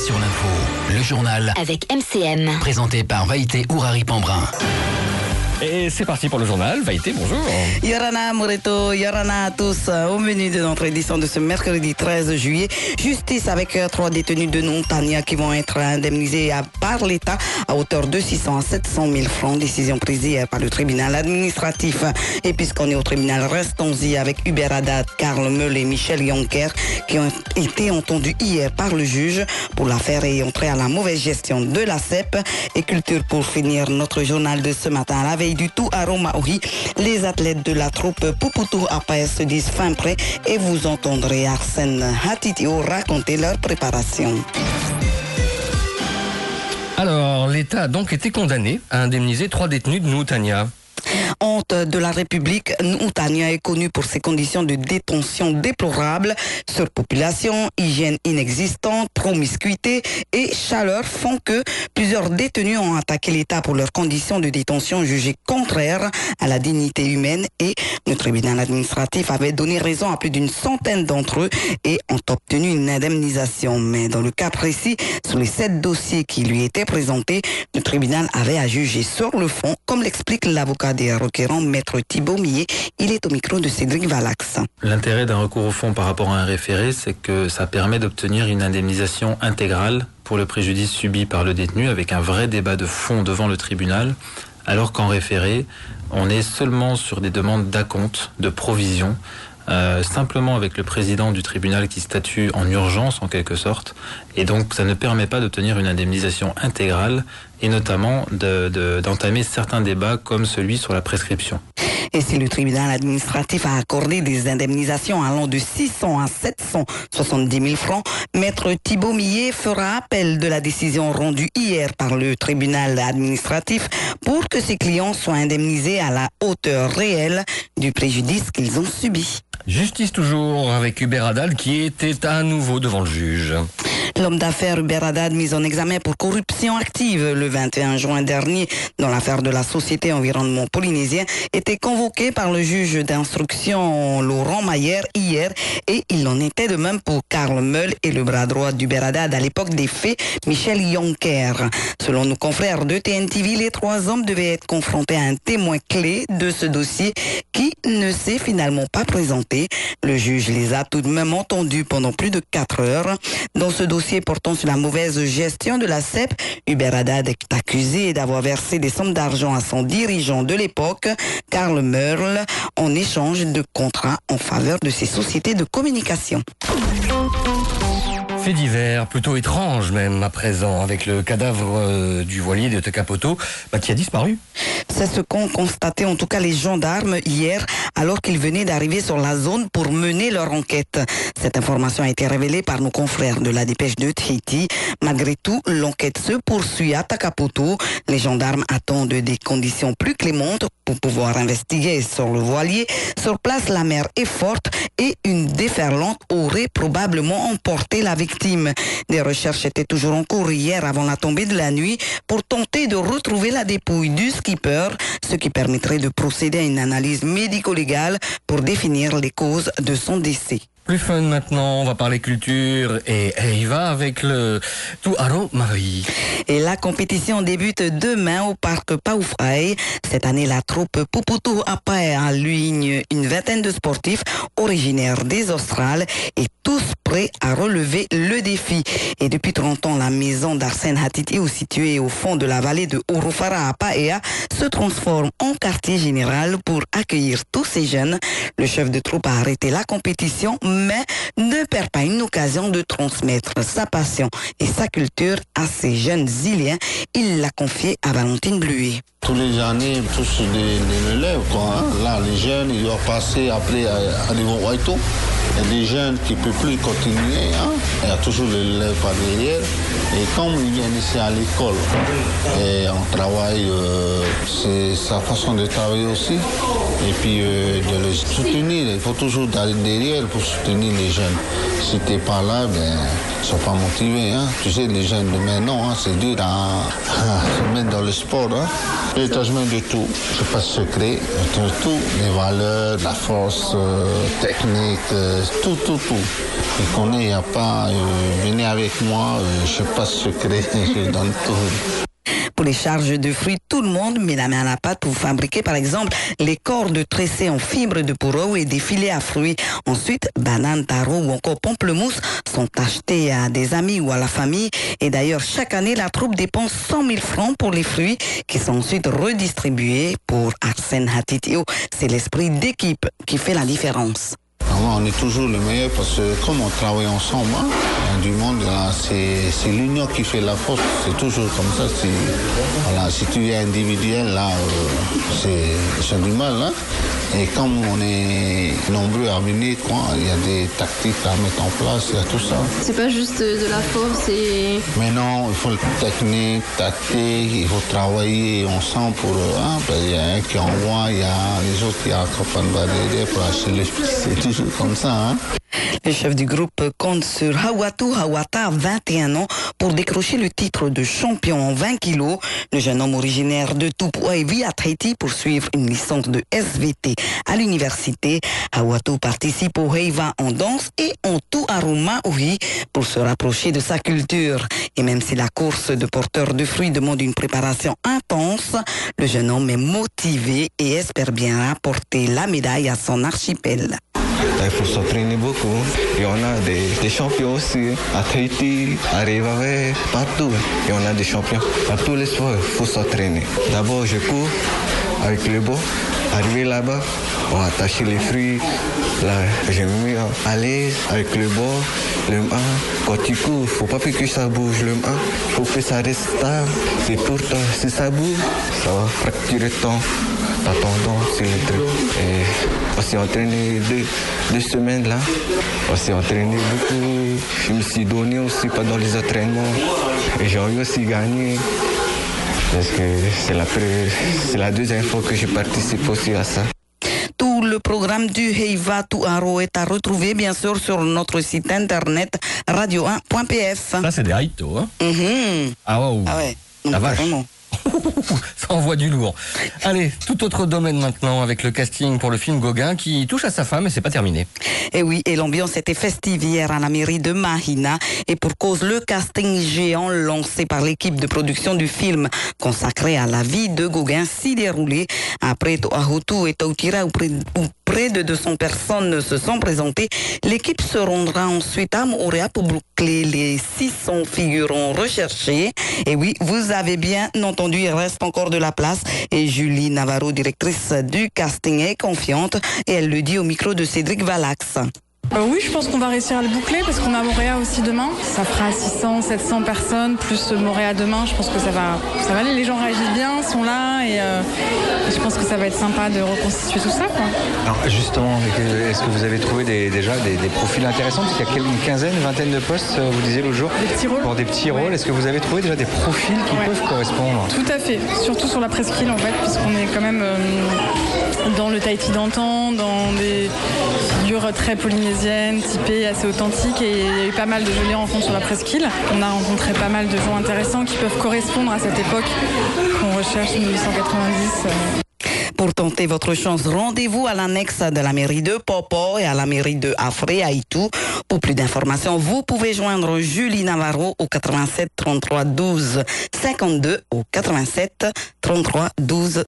sur l'info, le journal avec MCM. Présenté par Vaïté Ourari-Pambrin. Et c'est parti pour le journal. Vaïté, bonjour. Yorana Moreto, Yorana à tous. Au menu de notre édition de ce mercredi 13 juillet, justice avec 3 détenus de Nontania qui vont être indemnisés par l'État à hauteur de 600 à 700 000 francs. Décision prise hier par le tribunal administratif. Et puisqu'on est au tribunal, restons-y avec Hubert Haddad, Karl Meul et Michel Yonker qui ont été entendus hier par le juge pour l'affaire ayant trait à la mauvaise gestion de la CEP. Et culture pour finir notre journal de ce matin. À la veille du tout à Romaoui, les athlètes de la troupe Puputu Apaes se disent fin prêt et vous entendrez Arsène Hatitio raconter leur préparation. Alors, l'État a donc été condamné à indemniser 3 détenus de Noutania. Honte de la République, Noutania est connu pour ses conditions de détention déplorables. Surpopulation, hygiène inexistante, promiscuité et chaleur font que plusieurs détenus ont attaqué l'État pour leurs conditions de détention jugées contraires à la dignité humaine et le tribunal administratif avait donné raison à plus d'une centaine d'entre eux et ont obtenu une indemnisation. Mais dans le cas précis, sur les 7 dossiers qui lui étaient présentés, le tribunal avait à juger sur le fond, comme l'explique l'avocat des requérants, Maître Thibault Millet. Il est au micro de Cédric Valax. L'intérêt d'un recours au fond par rapport à un référé, c'est que ça permet d'obtenir une indemnisation intégrale pour le préjudice subi par le détenu avec un vrai débat de fond devant le tribunal, alors qu'en référé, on est seulement sur des demandes d'acompte, de provision, simplement avec le président du tribunal qui statue en urgence en quelque sorte, et donc ça ne permet pas d'obtenir une indemnisation intégrale et notamment d'entamer certains débats comme celui sur la prescription. Et si le tribunal administratif a accordé des indemnisations allant de 600 à 770 000 francs, Maître Thibault Millet fera appel de la décision rendue hier par le tribunal administratif pour que ses clients soient indemnisés à la hauteur réelle du préjudice qu'ils ont subi. Justice toujours avec Hubert Haddad qui était à nouveau devant le juge. L'homme d'affaires Hubert Haddad, mis en examen pour corruption active le 21 juin dernier dans l'affaire de la Société Environnement Polynésien, était convoqué par le juge d'instruction Laurent Mayer hier et il en était de même pour Karl Meul et le bras droit d'Hubert Haddad à l'époque des faits, Michel Yonker. Selon nos confrères de TNTV, les 3 hommes devaient être confrontés à un témoin clé de ce dossier qui ne s'est finalement pas présenté. Le juge les a tout de même entendus pendant plus de 4 heures. Dans ce dossier portant sur la mauvaise gestion de la CEP, Hubert Haddad est accusé d'avoir versé des sommes d'argent à son dirigeant de l'époque, Karl Meul, en échange de contrats en faveur de ses sociétés de communication. Fait divers, plutôt étrange même à présent, avec le cadavre du voilier de Takapoto qui a disparu. C'est ce qu'ont constaté en tout cas les gendarmes hier alors qu'ils venaient d'arriver sur la zone pour mener leur enquête. Cette information a été révélée par nos confrères de la dépêche de Tahiti. Malgré tout, l'enquête se poursuit à Takapoto. Les gendarmes attendent des conditions plus clémentes pour pouvoir investiguer sur le voilier. Sur place, la mer est forte et une déferlante aurait probablement emporté la victime. Des recherches étaient toujours en cours hier avant la tombée de la nuit pour tenter de retrouver la dépouille du skipper, ce qui permettrait de procéder à une analyse médico-légale pour définir les causes de son décès. Plus fun maintenant, on va parler culture et il va avec le Tuaro Maui. Et la compétition débute demain au parc Paufrai. Cette année, la troupe Puputu Apae aligne une vingtaine de sportifs originaires des Australes et tous prêts à relever le défi. Et depuis 30 ans, la maison d'Arsène Hatitio, située au fond de la vallée de Urufara à Paea, se transforme en quartier général pour accueillir tous ces jeunes. Le chef de troupe a arrêté la compétition, mais ne perd pas une occasion de transmettre sa passion et sa culture à ces jeunes Iliens. Il l'a confié à Valentine Bluet. Tous les années, tous des relèves, quoi. Hein. Là, les jeunes, ils doivent passer après à niveau Waito. Il y a des jeunes qui ne peuvent plus continuer. Hein. Il y a toujours les relèves par derrière. Et comme ils viennent ici à l'école, et on travaille, c'est sa façon de travailler aussi. Et puis de les soutenir. Il faut toujours aller derrière pour soutenir les jeunes. Si tu n'es pas là, ben ils sont pas motivés. Hein. Tu sais, les jeunes de maintenant, hein, c'est dur à se mettre dans le sport. Hein. L'héritage de tout, c'est pas secret, de tout, les valeurs, la force technique, tout. Il connaît, il n'y a pas, venez avec moi, je sais pas secret, je donne tout. Pour les charges de fruits, tout le monde met la main à la pâte pour fabriquer par exemple les cordes tressées en fibres de pourreau et des filets à fruits. Ensuite, bananes, tarots ou encore pamplemousses sont achetés à des amis ou à la famille. Et d'ailleurs, chaque année, la troupe dépense 100 000 francs pour les fruits qui sont ensuite redistribués. Pour Arsène Hatitio, c'est l'esprit d'équipe qui fait la différence. On est toujours les meilleurs parce que comme on travaille ensemble, hein, du monde, c'est l'union qui fait la force. C'est toujours comme ça. Si tu es individuel, là, c'est du mal. Hein. Et comme on est nombreux à venir, il y a des tactiques à mettre en place, il y a tout ça. C'est pas juste de la force et... Mais non, il faut le technique, tactique, il faut travailler ensemble pour... il y a un qui envoie, il y a les autres qui accompagnent derrière pour acheter les fruits. C'est toujours comme ça. Hein. Le chef du groupe compte sur Hawatou Hawata, 21 ans, pour décrocher le titre de champion en 20 kilos. Le jeune homme originaire de Tupouai vit à Tahiti pour suivre une licence de SVT à l'université. Hawatou participe au Heiva en danse et en Tuaruma Uhi pour se rapprocher de sa culture. Et même si la course de porteur de fruits demande une préparation intense, le jeune homme est motivé et espère bien apporter la médaille à son archipel. Il faut s'entraîner beaucoup. Et on a des champions aussi. À Tahiti, à Revavé, partout. Et on a des champions. À tous les sports, il faut s'entraîner. D'abord, je cours avec le bord. Arrivé là-bas, on a attaché les fruits. Là, j'ai mis à l'aise avec le bord. Le 1, quand tu cours, il ne faut pas que ça bouge. Le 1, il faut que ça reste stable. C'est pour toi. Si ça bouge, ça va fracturer ton tendon, c'est le truc. Et on s'est entraîné deux semaines là. On s'est entraîné beaucoup. Je me suis donné aussi pendant les entraînements. Et j'ai aussi gagné. Parce que c'est la deuxième fois que je participe aussi à ça. Tout le programme du Heiva Tuaro est à retrouver bien sûr sur notre site internet radio1.pf. Ça, c'est des haïtos, hein. Ah, wow. Ah ouais. La vache. Vraiment. Ça envoie du lourd. Allez, tout autre domaine maintenant avec le casting pour le film Gauguin qui touche à sa fin, mais c'est pas terminé. Et oui, et l'ambiance était festive hier à la mairie de Mahina. Et pour cause, le casting géant lancé par l'équipe de production du film consacré à la vie de Gauguin s'y déroulait. Après Toahutu et Tautira, où près de 200 personnes se sont présentées, l'équipe se rendra ensuite à Moorea pour boucler les 600 figurants recherchés. Et oui, vous avez bien entendu, il reste encore de la place. Et Julie Navarro, directrice du casting, est confiante et elle le dit au micro de Cédric Valax. Oui, je pense qu'on va réussir à le boucler parce qu'on a Moorea aussi demain. Ça fera 600, 700 personnes plus Moorea demain. Je pense que ça va aller. Les gens réagissent bien, sont là et je pense que ça va être sympa de reconstituer tout ça, quoi. Alors justement, est-ce que vous avez trouvé déjà des profils intéressants? Parce qu'il y a une quinzaine, une vingtaine de postes, vous disiez l'autre jour. Des petits rôles. Pour des petits rôles. Est-ce que vous avez trouvé déjà des profils qui peuvent correspondre? Tout à fait. Surtout sur la presqu'île en fait, puisqu'on est quand même dans le Tahiti d'antan, dans des figures très polynésiennes, typées, assez authentiques, et il y a eu pas mal de jolies rencontres sur la presqu'île. On a rencontré pas mal de gens intéressants qui peuvent correspondre à cette époque qu'on recherche, 1890. Pour tenter votre chance, rendez-vous à l'annexe de la mairie de Popo et à la mairie de Afré, Haïtou. Pour plus d'informations, vous pouvez joindre Julie Navarro au 87 33 12 52 au 87 33 12